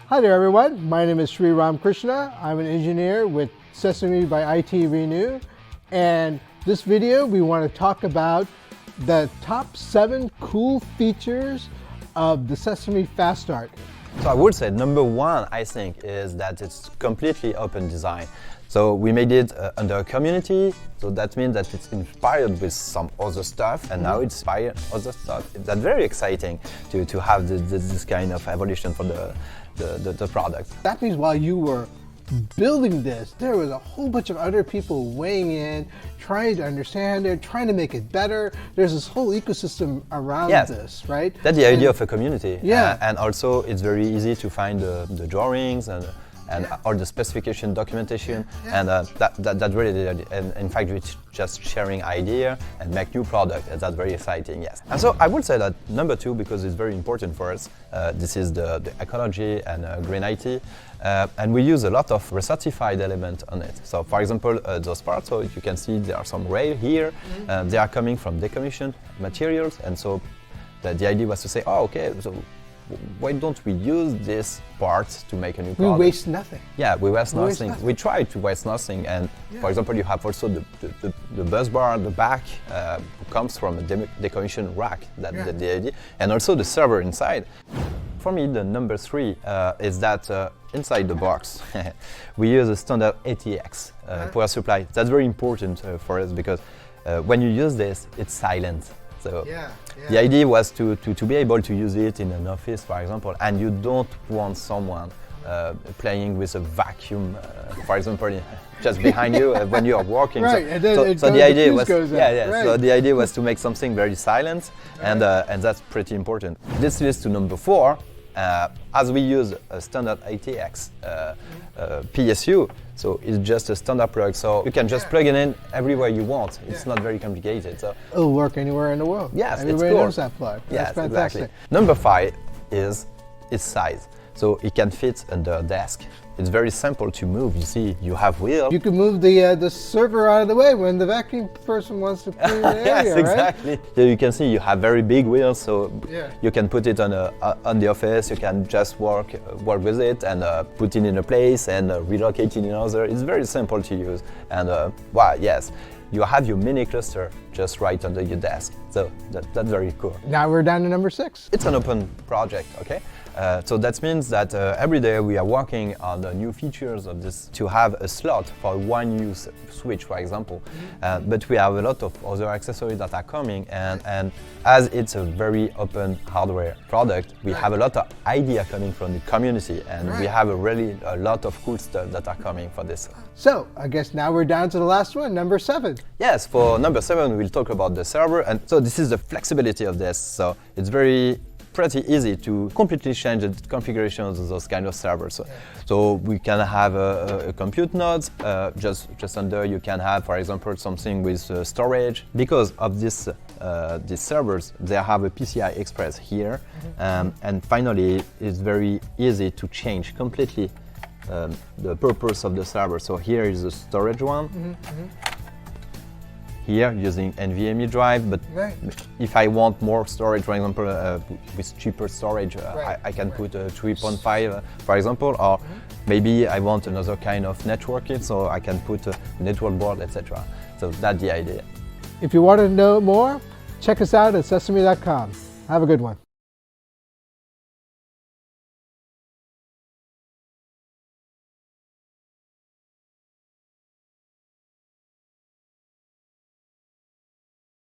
Hi there everyone, my name is Sri Ram Krishna. I'm an engineer with Sesame by IT Renew, and this video we want to talk about the top 7 cool features of the Sesame Fast Start. So I would say number 1, I think, is that it's completely open design. So we made it under a community, so that means that it's inspired with some other stuff, and now it's inspired other stuff. That's very exciting to have this kind of evolution for the product. That means while you were building this, there was a whole bunch of other people weighing in, trying to understand it, trying to make it better. There's this whole ecosystem around this, right? That's the idea of a community. Yeah. And also it's very easy to find the drawings and all the specification documentation, and that's really the idea. And in fact, it's just sharing idea and make new product, and that's very exciting, yes. And so I would say that number 2, because it's very important for us, this is the ecology and green IT, and we use a lot of recertified element on it. So for example, those parts, so you can see there are some rail here, they are coming from decommissioned materials, and so the idea was to say, oh, okay, so why don't we use this part to make a new product? We waste nothing. Yeah, we waste nothing. We try to waste nothing, and for example, you have also the bus bar at the back comes from a decommissioned rack, that's the idea, and also the server inside. For me, the number 3 is that inside the box we use a standard ATX power supply. That's very important for us because when you use this, it's silent. So the idea was to be able to use it in an office, for example, and you don't want someone playing with a vacuum, for example, just behind you when you are walking. Right. So the idea was so the idea was to make something very silent, and that's pretty important. This leads to number 4. As we use a standard ATX PSU, so it's just a standard plug, so you can just plug it in everywhere you want. It's not very complicated. So it'll work anywhere in the world. Yes, everybody it's cool. knows that plug. That's fantastic. Exactly. Number 5 is its size. So it can fit under a desk. It's very simple to move. You see, you have wheels. You can move the server out of the way when the vacuum person wants to clean the area, yes, exactly. Right? So you can see you have very big wheels, so you can put it on the office. You can just work with it and put it in a place and relocate it in another. It's very simple to use, and wow, yes. You have your mini cluster just right under your desk. So that's very cool. Now we're down to number 6. It's an open project, okay? So that means that every day we are working on the new features of this to have a slot for one new switch, for example. But we have a lot of other accessories that are coming, and as it's a very open hardware product, we have a lot of idea coming from the community, and we have a lot of cool stuff that are coming for this. So I guess now we're down to the last one, number 7. Yes, for number 7 we'll talk about the server, and so this is the flexibility of this. So it's pretty easy to completely change the configuration of those kind of servers. So we can have a compute node, just under you can have, for example, something with storage. Because of these servers, they have a PCI Express here, and finally it's very easy to change completely the purpose of the server. So here is the storage one. Here using NVMe drive, but if I want more storage, for example, with cheaper storage, I can put a 3.5, for example, or maybe I want another kind of networking, so I can put a network board, etc. So that's the idea. If you want to know more, check us out at sesame.com. Have a good one.